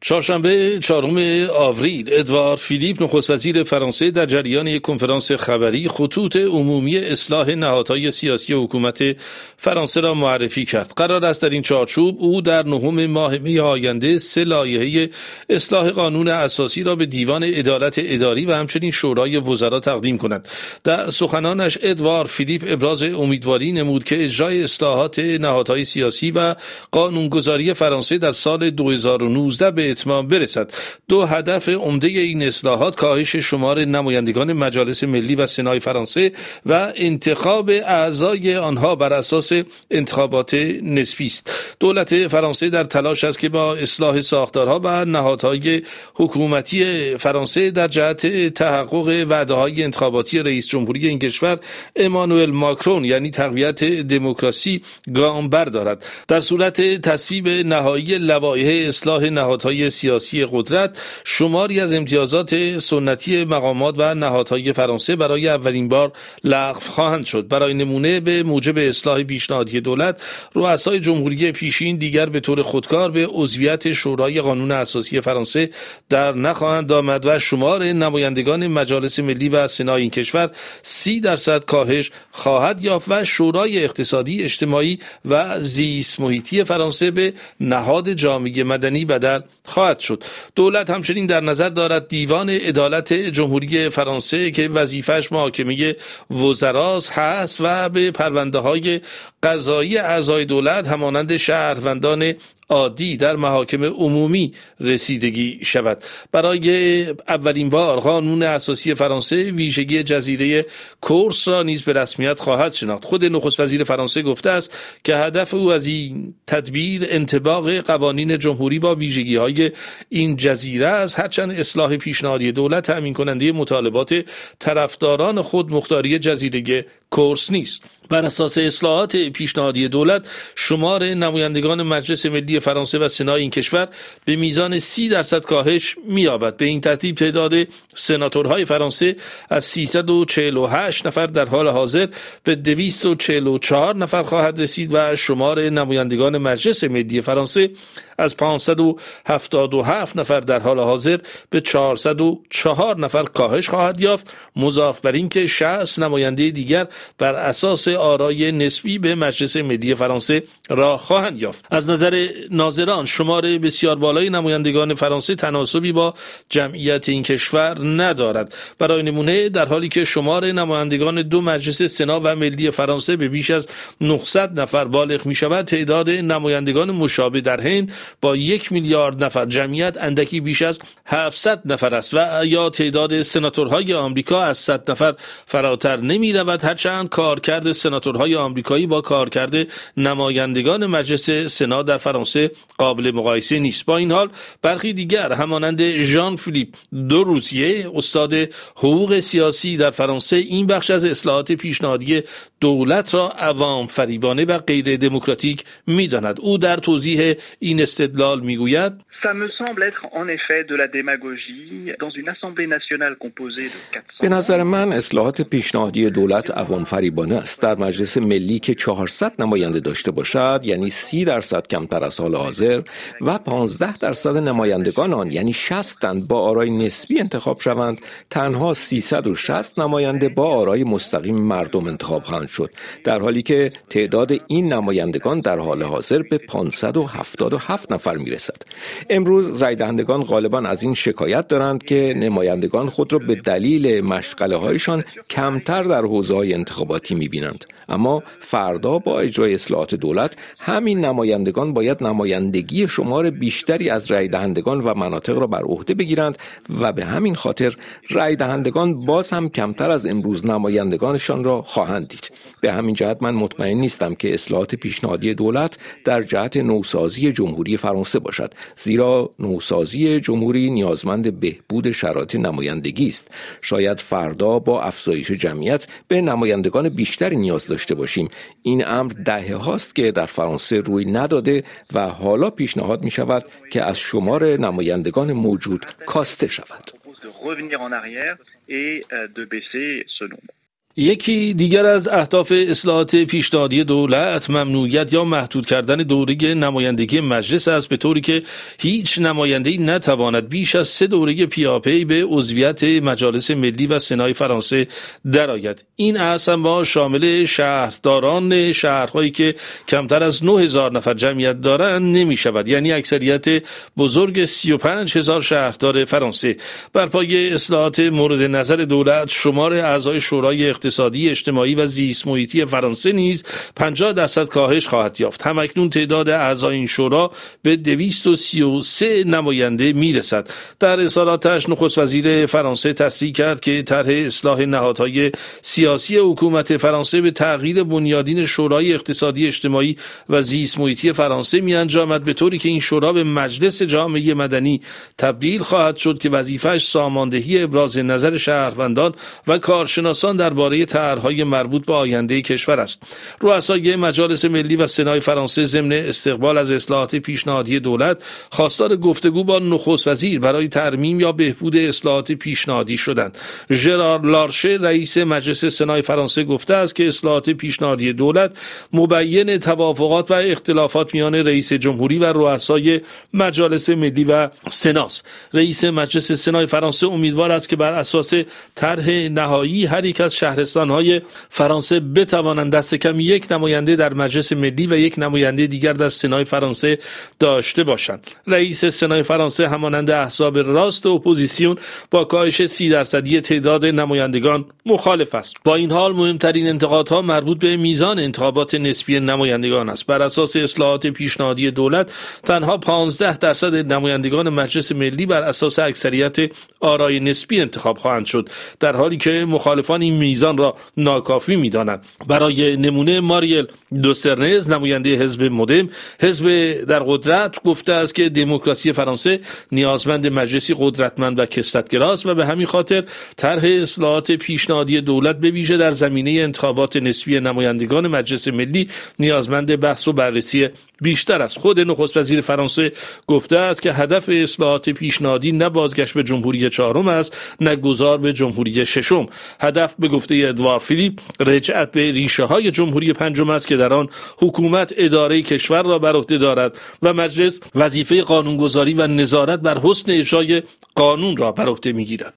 چهارشنبه 4 آوریل ادوارد فیلیپ نخست وزیر فرانسه در جریان یک کنفرانس خبری خطوط عمومی اصلاح نهادهای سیاسی حکومت فرانسه را معرفی کرد. قرار است در این چارچوب او در 9 ماه می آینده 3 لایحه اصلاح قانون اساسی را به دیوان عدالت اداری و همچنین شورای وزرا تقدیم کند. در سخنانش ادوارد فیلیپ ابراز امیدواری نمود که اجرای اصلاحات نهادهای سیاسی و قانونگذاری فرانسه در سال 2019 به اتمام برسد. 2 هدف عمده این اصلاحات کاهش شمار نمایندگان مجالس ملی و سنای فرانسه و انتخاب اعضای آنها بر اساس انتخابات نسبی است. دولت فرانسه در تلاش است که با اصلاح ساختارها و نهادهای حکومتی فرانسه در جهت تحقق وعده‌های انتخاباتی رئیس جمهوری این کشور امانوئل ماکرون یعنی تقویت دموکراسی گام بردارد. در صورت تصویب نهایی لوایح اصلاح نهادهای سیاسی قدرت، شماری از امتیازات سنتی مقامات و نهادهای فرانسه برای اولین بار لغو خواهند شد. برای نمونه به موجب اصلاح پیشنهادی دولت، رؤسای جمهوری پیشین دیگر به طور خودکار به عضویت شورای قانون اساسی فرانسه در نخواهند آمد و شمار نمایندگان مجالس ملی و سنای این کشور 30% کاهش خواهد یافت و شورای اقتصادی، اجتماعی و زیست محیطی فرانسه به نهاد جامعه مدنی بدل خواهد شد. دولت همچنین در نظر دارد دیوان عدالت جمهوری فرانسه که وظیفه‌اش محاکمه وزراست هست و به پرونده‌های قضایی اعضای دولت همانند شهروندان عادی در محاکم عمومی رسیدگی شود. برای اولین بار قانون اساسی فرانسه ویژگی جزیره کورس را نیز به رسمیت خواهد شناخت. خود نخست وزیر فرانسه گفته است که هدف او از این تدبیر انطباق قوانین جمهوری با ویژگی‌های این جزیره است، هرچند اصلاح پیشنهادی دولت تامین کننده مطالبات طرفداران خود مختاری جزیره کورس نیست. بر اساس اصلاحات پیشنهادی دولت، شمار نمایندگان مجلس ملی فرانسه و سنای این کشور به میزان 30% کاهش می‌یابد. به این ترتیب تعداد سناتورهای فرانسه از 348 نفر در حال حاضر به 244 نفر خواهد رسید و شمار نمایندگان مجلس ملی فرانسه از 577 نفر در حال حاضر به 404 نفر کاهش خواهد یافت، مضاف بر این که 60 نماینده دیگر بر اساس آرای نسبی به مجلس ملی فرانسه راه خواهند یافت. از نظر ناظران، شمار بسیار بالای نمایندگان فرانسه تناسبی با جمعیت این کشور ندارد. برای نمونه، در حالی که شمار نمایندگان 2 مجلس سنا و ملی فرانسه به بیش از 900 نفر بالغ می شود، تعداد نمایندگان مشابه در هند با 1 میلیارد نفر جمعیت اندکی بیش از 700 نفر است و یا تعداد سناتورهای آمریکا از 100 نفر فراتر نمی رود، هرچند کارکرد سناتورهای آمریکایی با کارکرد نمایندگان مجلس سنا در فرانسه قابل مقایسه نیست. با این حال، برخی دیگر همانند ژان فیلیپ دوروزیه، استاد حقوق سیاسی در فرانسه، این بخش از اصلاحات پیشنهادی دولت را عوام فریبانه و غیر دموکراتیک می‌داند. او در توضیح این استدلال میگوید: Ça me semble être en effet de la démagogie dans une assemblée nationale composée de 400. به نظر من اصلاحات پیشنهادی دولت عوام فریبانه است. در مجلس ملی که 400 نماینده داشته باشد، یعنی 30% کمتر از حال حاضر و 15% نمایندگان آن یعنی 60 تن با آرای نسبی انتخاب شوند، تنها 360 نماینده با آرای مستقیم مردم انتخاب خواهند شد، در حالی که تعداد این نمایندگان در حال حاضر به 577 نفر میرسد. امروز رای دهندگان غالباً از این شکایت دارند که نمایندگان خود را به دلیل مشغله هایشان کمتر در حوزه‌های انتخاباتی می‌بینند. اما فردا با اجرای اصلاحات دولت، همین نمایندگان باید نمایندگی شمار بیشتری از رای دهندگان و مناطق را بر عهده بگیرند و به همین خاطر رای دهندگان باز هم کمتر از امروز نمایندگانشان را خواهند دید. به همین جهت من مطمئن نیستم که اصلاحات پیشنهادی دولت در جهت نوسازی جمهوری فرانسه باشد، زیرا نوسازی جمهوری نیازمند بهبود شرایط نمایندگی است. شاید فردا با افزایش جمعیت به نمایندگان بیشتری نیاز داشته باشیم. این امر دهه هاست که در فرانسه روی نداده و حالا پیشنهاد می شود که از شمار نمایندگان موجود کاسته شود. یکی دیگر از اهداف اصلاحات پیشنهادی دولت ممنوعیت یا محدود کردن دوره نمایندگی مجلس است، به طوری که هیچ نماینده‌ای نتواند بیش از 3 دوره پیاپی به عضویت مجالس ملی و سنای فرانسه درآید. این اصلا با شامل شهرداران شهرهایی که کمتر از 9000 نفر جمعیت دارند نمی شود، یعنی اکثریت بزرگ 35000 شهردار فرانسه. بر پایه اصلاحات مورد نظر دولت، شمار اعضای شورای اقتصادی، اجتماعی و زیست محیطی فرانسه نیز 50% کاهش خواهد یافت. همکنون تعداد اعضای این شورا به 233 نماینده میرسد. در اظهاراتش نخست وزیر فرانسه تصریح کرد که طرح اصلاح نهادهای سیاسی حکومت فرانسه به تغییر بنیادین شورای اقتصادی، اجتماعی و زیست محیطی فرانسه می‌انجامد، به طوری که این شورا به مجلس جامعه مدنی تبدیل خواهد شد که وظیفه‌اش ساماندهی ابراز نظر شهروندان و کارشناسان درباره طرح‌های مربوط به آینده کشور است. رؤسای مجالس ملی و سنای فرانسه ضمن استقبال از اصلاحات پیشنهادی دولت خواستار گفتگو با نخست وزیر برای ترمیم یا بهبود اصلاحات پیشنهادی شدند. ژرار لارشه رئیس مجلس سنای فرانسه گفته است که اصلاحات پیشنهادی دولت مبین توافقات و اختلافات میان رئیس جمهوری و رؤسای مجالس ملی و سناست. رئیس مجلس سنای فرانسه امیدوار است که بر اساس طرح نهایی هر یک از شهرستان‌های فرانسه بتوانند دست کم یک نماینده در مجلس ملی و یک نماینده دیگر در سنای فرانسه داشته باشند. رئیس سنای فرانسه همانند احزاب راست اپوزیسیون با کاهش 30% تعداد نمایندگان مخالف است. با این حال مهمترین انتقادها مربوط به میزان انتخابات نسبی نمایندگان است. بر اساس اصلاحات پیشنهادی دولت تنها 15% نمایندگان مجلس ملی بر اساس اکثریت آرای نسبی انتخاب خواهند شد، در حالی که مخالفان این میزان را ناکافی می‌دانند. برای نمونه ماریل دوسرنز، نماینده حزب مدم، حزب در قدرت، گفته است که دموکراسی فرانسه نیازمند مجلسی قدرتمند و کثرت‌گراست و به همین خاطر طرح اصلاحات پیشنهادی دولت به ویژه در زمینه انتخابات نسبی نمایندگان مجلس ملی نیازمند بحث و بررسی بیشتر است. خود نخست وزیر فرانسه گفته است که هدف اصلاحات پیشنهادی نه بازگشت به جمهوری چهارم است، نه گذار به جمهوری ششم. هدف به گفته ادوار فیلیپ رجعت به ریشه های جمهوری پنجم است که در آن حکومت اداره کشور را بر عهده دارد و مجلس وظیفه قانونگذاری و نظارت بر حسن اجرای قانون را بر عهده میگیرد.